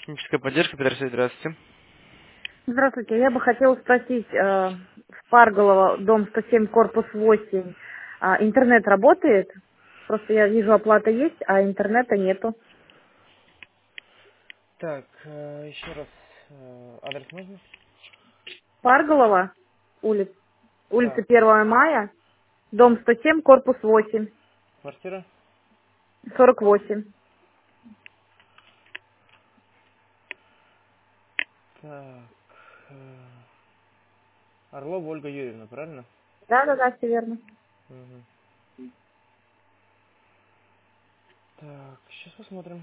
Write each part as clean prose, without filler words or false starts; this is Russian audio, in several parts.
Техническая поддержка, Петр Алексеевич, здравствуйте. Здравствуйте. Я бы хотела спросить, в Парголово, дом 107, корпус 8, интернет работает? Просто я вижу, оплата есть, а интернета нету. Так, еще раз, адрес можно? Парголово, улица Так, 1 мая, дом 107, корпус 8, квартира? 48. Так, Орлова Ольга Юрьевна, правильно? Да, все верно. Мгм. Так, сейчас посмотрим.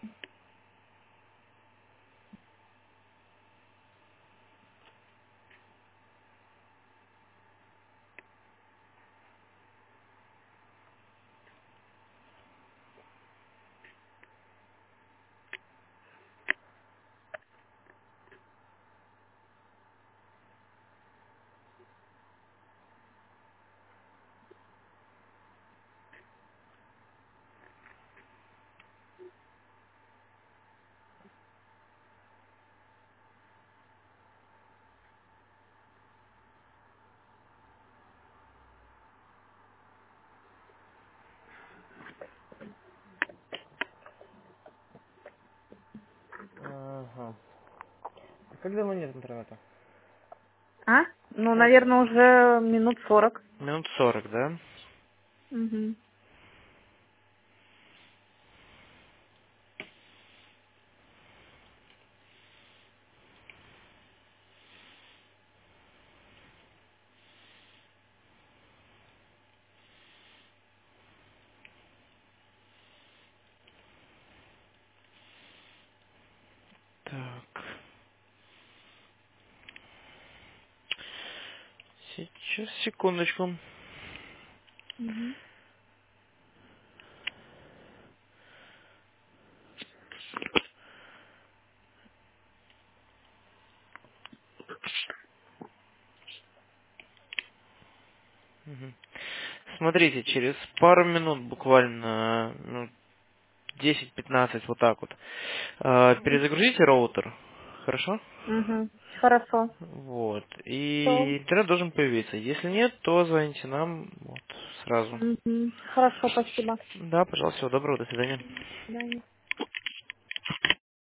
Ага. А как давно нет интернета? А? Ну, Как? наверное, уже минут 40. Минут 40, да? Мгм. Так, сейчас, секундочку. Мгм. Мгм. Смотрите, через пару минут буквально, 10-15, вот так вот. Перезагрузите роутер, хорошо? Мгм. Хорошо. Вот. Все. И интернет должен появиться. Если нет, то звоните нам вот сразу. Хорошо, спасибо. Да, пожалуйста, всего доброго, до свидания. До свидания.